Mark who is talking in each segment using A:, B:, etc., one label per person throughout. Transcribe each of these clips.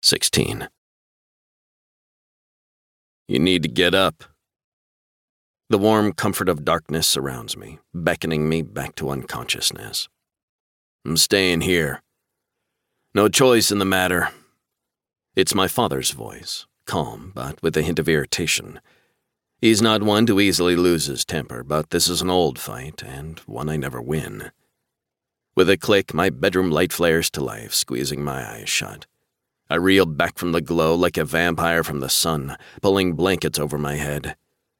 A: 16. You need to get up. The warm comfort of darkness surrounds me, beckoning me back to unconsciousness. I'm staying here. No choice in the matter. It's my father's voice, calm, but with a hint of irritation. He's not one to easily lose his temper, but this is an old fight, and one I never win. With a click, my bedroom light flares to life, squeezing my eyes shut. I reel back from the glow like a vampire from the sun, pulling blankets over my head.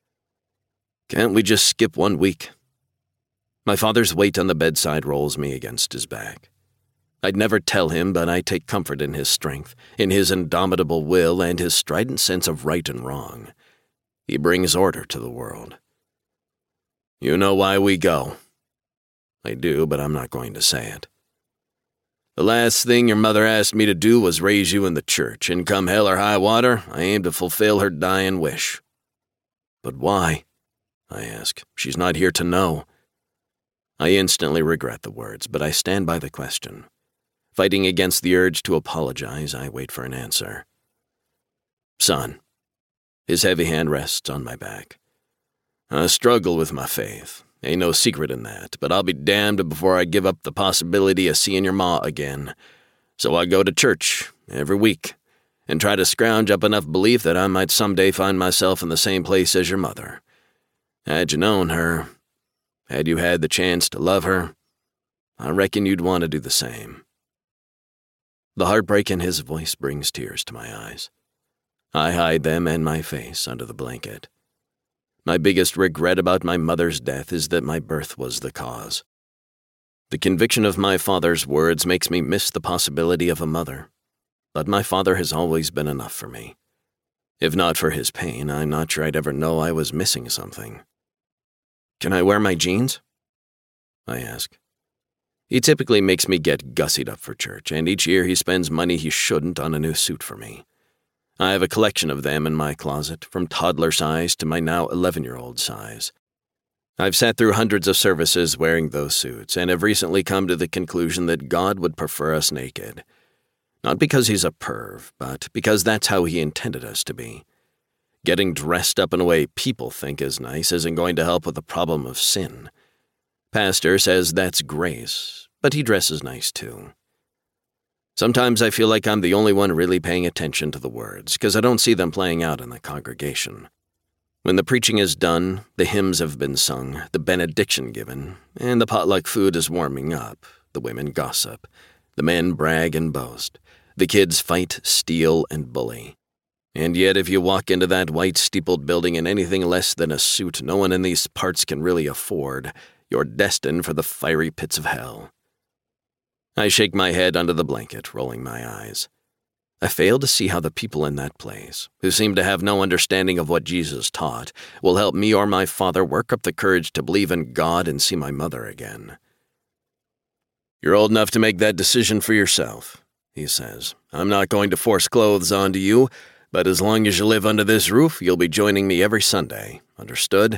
A: Can't we just skip 1 week? My father's weight on the bedside rolls me against his back. I'd never tell him, but I take comfort in his strength, in his indomitable will, and his strident sense of right and wrong. He brings order to the world. You know why we go. I do, but I'm not going to say it. The last thing your mother asked me to do was raise you in the church, and come hell or high water, I aim to fulfill her dying wish. But why? I ask. She's not here to know. I instantly regret the words, but I stand by the question. Fighting against the urge to apologize, I wait for an answer. Son. His heavy hand rests on my back. I struggle with my faith. Ain't no secret in that, but I'll be damned before I give up the possibility of seeing your ma again. So I go to church every week and try to scrounge up enough belief that I might someday find myself in the same place as your mother. Had you known her, had you had the chance to love her, I reckon you'd want to do the same. The heartbreak in his voice brings tears to my eyes. I hide them and my face under the blanket. My biggest regret about my mother's death is that my birth was the cause. The conviction of my father's words makes me miss the possibility of a mother, but my father has always been enough for me. If not for his pain, I'm not sure I'd ever know I was missing something. Can I wear my jeans? I ask. He typically makes me get gussied up for church, and each year he spends money he shouldn't on a new suit for me. I have a collection of them in my closet, from toddler size to my now 11-year-old size. I've sat through hundreds of services wearing those suits, and have recently come to the conclusion that God would prefer us naked. Not because he's a perv, but because that's how he intended us to be. Getting dressed up in a way people think is nice isn't going to help with the problem of sin. Pastor says that's grace, but he dresses nice too. Sometimes I feel like I'm the only one really paying attention to the words, because I don't see them playing out in the congregation. When the preaching is done, the hymns have been sung, the benediction given, and the potluck food is warming up, the women gossip, the men brag and boast, the kids fight, steal, and bully. And yet if you walk into that white steepled building in anything less than a suit no one in these parts can really afford, you're destined for the fiery pits of hell. I shake my head under the blanket, rolling my eyes. I fail to see how the people in that place, who seem to have no understanding of what Jesus taught, will help me or my father work up the courage to believe in God and see my mother again. You're old enough to make that decision for yourself, he says. I'm not going to force clothes onto you, but as long as you live under this roof, you'll be joining me every Sunday. Understood?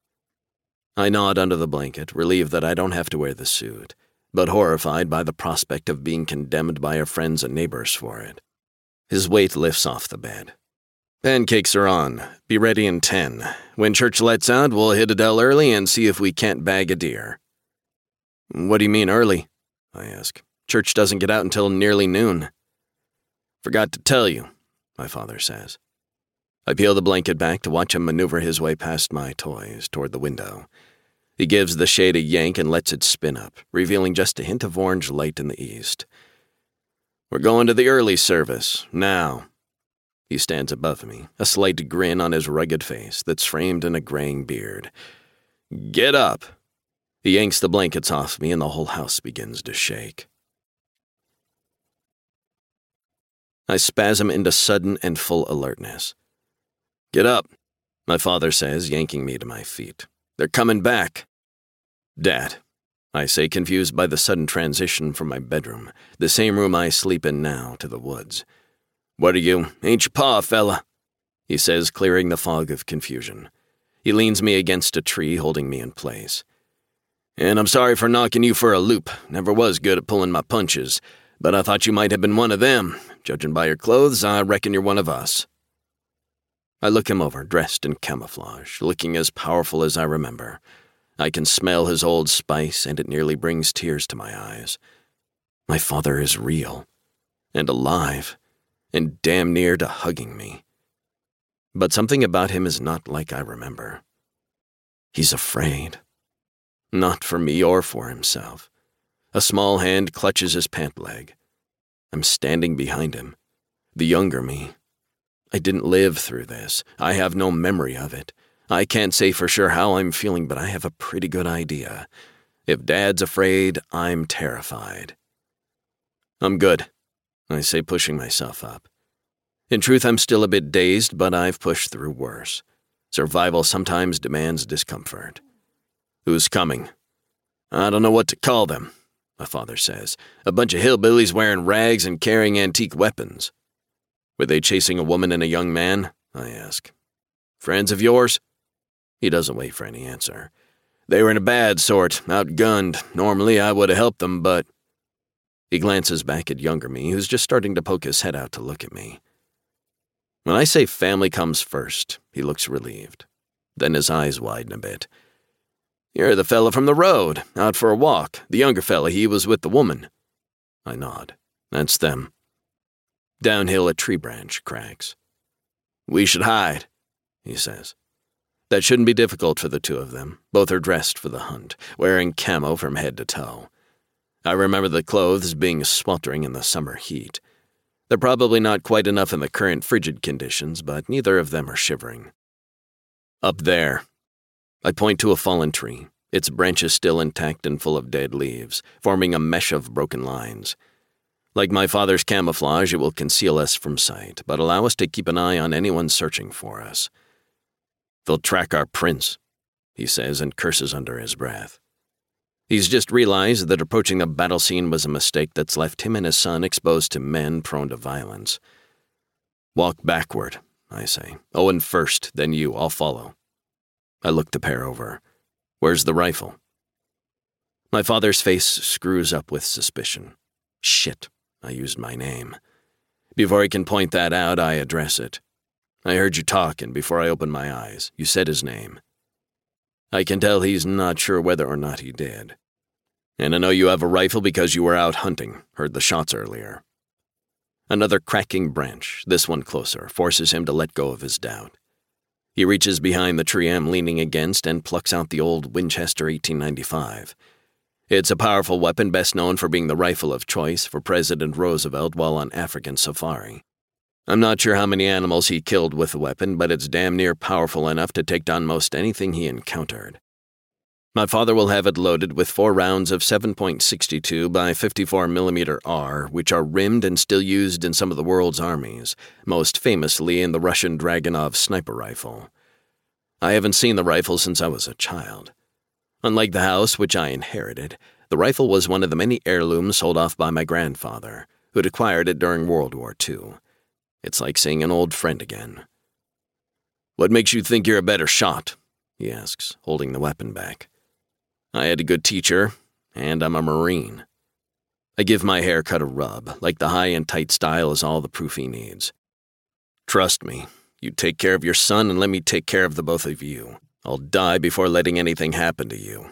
A: I nod under the blanket, relieved that I don't have to wear the suit, but horrified by the prospect of being condemned by our friends and neighbors for it. His weight lifts off the bed. Pancakes are on. Be ready in 10. When church lets out, we'll hit Adele early and see if we can't bag a deer. What do you mean early? I ask. Church doesn't get out until nearly noon. Forgot to tell you, my father says. I peel the blanket back to watch him maneuver his way past my toys toward the window. He gives the shade a yank and lets it spin up, revealing just a hint of orange light in the east. We're going to the early service, now. He stands above me, a slight grin on his rugged face that's framed in a graying beard. Get up. He yanks the blankets off me and the whole house begins to shake. I spasm into sudden and full alertness. Get up, my father says, yanking me to my feet. They're coming back. Dad, I say, confused by the sudden transition from my bedroom, the same room I sleep in now, to the woods. What are you? Ain't your pa, fella? He says, clearing the fog of confusion. He leans me against a tree, holding me in place. And I'm sorry for knocking you for a loop. Never was good at pulling my punches, but I thought you might have been one of them. Judging by your clothes, I reckon you're one of us. I look him over, dressed in camouflage, looking as powerful as I remember. I can smell his old spice, and it nearly brings tears to my eyes. My father is real, and alive, and damn near to hugging me. But something about him is not like I remember. He's afraid. Not for me or for himself. A small hand clutches his pant leg. I'm standing behind him. The younger me. I didn't live through this. I have no memory of it. I can't say for sure how I'm feeling, but I have a pretty good idea. If Dad's afraid, I'm terrified. I'm good, I say, pushing myself up. In truth, I'm still a bit dazed, but I've pushed through worse. Survival sometimes demands discomfort. Who's coming? I don't know what to call them, my father says. A bunch of hillbillies wearing rags and carrying antique weapons. Were they chasing a woman and a young man? I ask. Friends of yours? He doesn't wait for any answer. They were in a bad sort, outgunned. Normally I would have helped them, but... He glances back at younger me, who's just starting to poke his head out to look at me. When I say family comes first, he looks relieved. Then his eyes widen a bit. You're the fella from the road, out for a walk. The younger fella, he was with the woman. I nod. That's them. Downhill, a tree branch cracks. We should hide, he says. That shouldn't be difficult for the two of them. Both are dressed for the hunt, wearing camo from head to toe. I remember the clothes being sweltering in the summer heat. They're probably not quite enough in the current frigid conditions, but neither of them are shivering. Up there. I point to a fallen tree, its branches still intact and full of dead leaves, forming a mesh of broken lines. Like my father's camouflage, it will conceal us from sight, but allow us to keep an eye on anyone searching for us. They'll track our prints, he says and curses under his breath. He's just realized that approaching the battle scene was a mistake that's left him and his son exposed to men prone to violence. Walk backward, I say. Owen first, then you, I'll follow. I look the pair over. Where's the rifle? My father's face screws up with suspicion. Shit, I used my name. Before I can point that out, I address it. I heard you talk, and before I opened my eyes, you said his name. I can tell he's not sure whether or not he did. And I know you have a rifle because you were out hunting, heard the shots earlier. Another cracking branch, this one closer, forces him to let go of his doubt. He reaches behind the tree I'm leaning against and plucks out the old Winchester 1895. It's a powerful weapon best known for being the rifle of choice for President Roosevelt while on African safari. I'm not sure how many animals he killed with the weapon, but it's damn near powerful enough to take down most anything he encountered. My father will have it loaded with 4 rounds of 7.62 by 54mm R, which are rimmed and still used in some of the world's armies, most famously in the Russian Dragunov sniper rifle. I haven't seen the rifle since I was a child. Unlike the house, which I inherited, the rifle was one of the many heirlooms sold off by my grandfather, who'd acquired it during World War II. It's like seeing an old friend again. What makes you think you're a better shot? He asks, holding the weapon back. I had a good teacher, and I'm a Marine. I give my haircut a rub, like the high and tight style is all the proof he needs. Trust me, you take care of your son and let me take care of the both of you. I'll die before letting anything happen to you.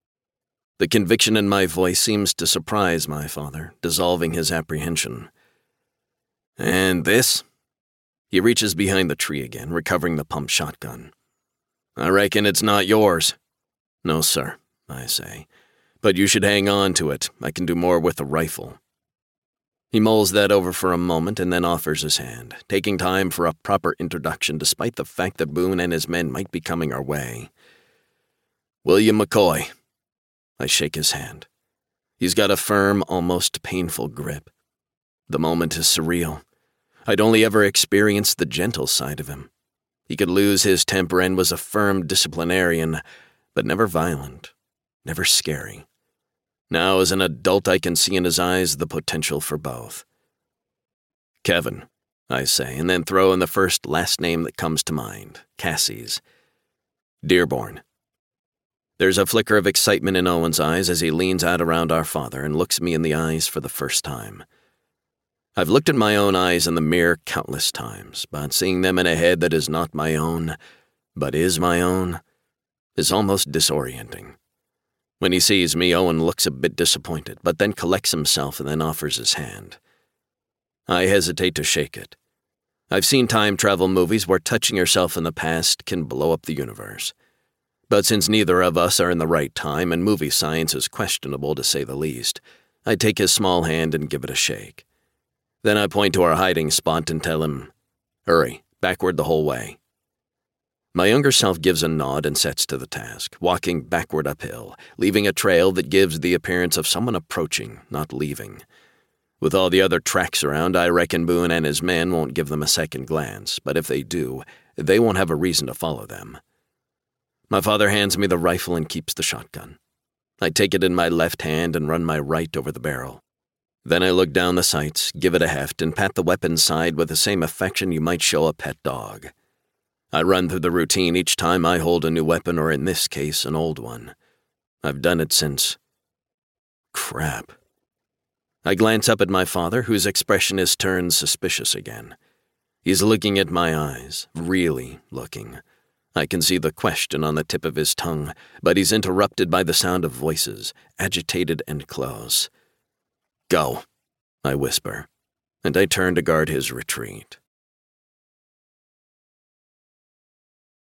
A: The conviction in my voice seems to surprise my father, dissolving his apprehension. And this? He reaches behind the tree again, recovering the pump shotgun. I reckon it's not yours. No, sir, I say. But you should hang on to it. I can do more with a rifle. He mulls that over for a moment and then offers his hand, taking time for a proper introduction despite the fact that Boone and his men might be coming our way. William McCoy. I shake his hand. He's got a firm, almost painful grip. The moment is surreal. I'd only ever experienced the gentle side of him. He could lose his temper and was a firm disciplinarian, but never violent, never scary. Now, as an adult, I can see in his eyes the potential for both. Kevin, I say, and then throw in the first last name that comes to mind, Cassie's. Dearborn. There's a flicker of excitement in Owen's eyes as he leans out around our father and looks me in the eyes for the first time. I've looked at my own eyes in the mirror countless times, but seeing them in a head that is not my own, but is my own, is almost disorienting. When he sees me, Owen looks a bit disappointed, but then collects himself and then offers his hand. I hesitate to shake it. I've seen time travel movies where touching yourself in the past can blow up the universe. But since neither of us are in the right time and movie science is questionable to say the least, I take his small hand and give it a shake. Then I point to our hiding spot and tell him, "Hurry, backward the whole way." My younger self gives a nod and sets to the task, walking backward uphill, leaving a trail that gives the appearance of someone approaching, not leaving. With all the other tracks around, I reckon Boone and his men won't give them a second glance, but if they do, they won't have a reason to follow them. My father hands me the rifle and keeps the shotgun. I take it in my left hand and run my right over the barrel. Then I look down the sights, give it a heft, and pat the weapon's side with the same affection you might show a pet dog. I run through the routine each time I hold a new weapon, or in this case, an old one. I've done it since... Crap. I glance up at my father, whose expression is turned suspicious again. He's looking at my eyes, really looking. I can see the question on the tip of his tongue, but he's interrupted by the sound of voices, agitated and close. "Go," I whisper, and I turn to guard his retreat.